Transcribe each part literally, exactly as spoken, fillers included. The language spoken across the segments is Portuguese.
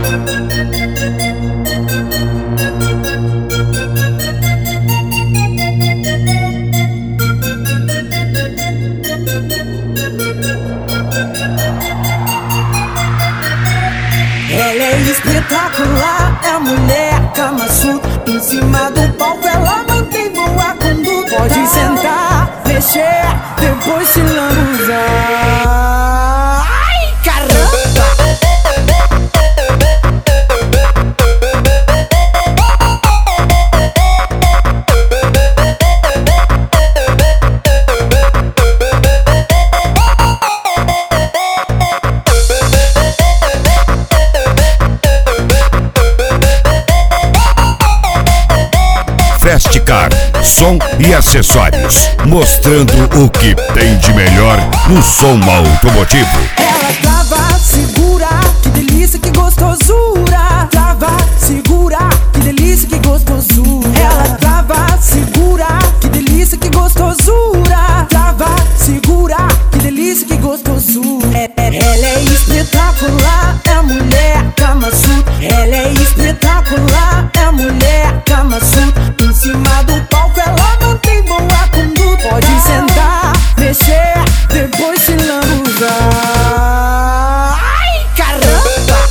Ela é espetacular, é a mulher Kama Sutra. Em cima do palco ela mantém boa conduta. Pode sentar, mexer, depois se lambuzar. Ai, caramba! Festcar, som e acessórios, mostrando o que tem de melhor no som automotivo. Ela trava, segura, que delícia, que gostosura. Trava, segura, que delícia, que gostosura. Ela trava, segura, que delícia, que gostosura. Trava, segura, que delícia, que gostosura. Ela é espetacular, é a mulher Kama Sutra. Ela é espetacular, é a mulher Kama Sutra. Em cima do palco ela mantém boa conduta. Pode sentar, mexer, depois se lambuzar. Ai, caramba!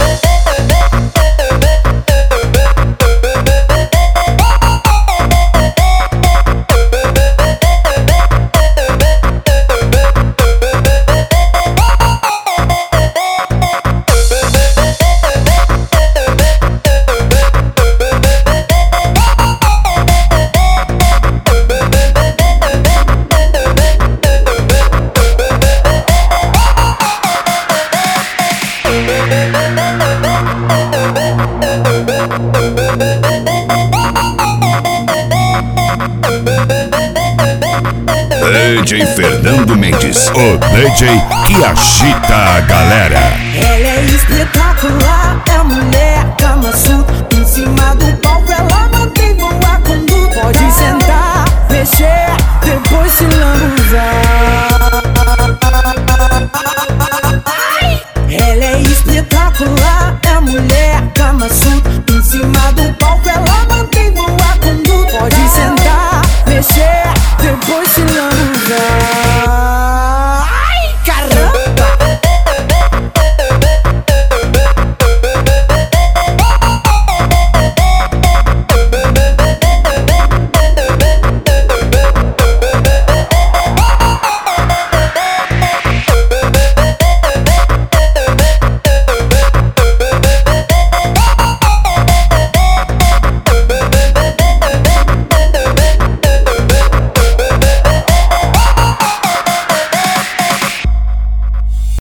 D J Fernando Mendes, o D J que agita a galera. Ela é espetacular, é a mulher Kama Sutra. Em cima do palco ela mantém boa conduta. Pode sentar, mexer, depois se lambuzar. Ela é espetacular, é a mulher Kama Sutra. Em cima do palco ela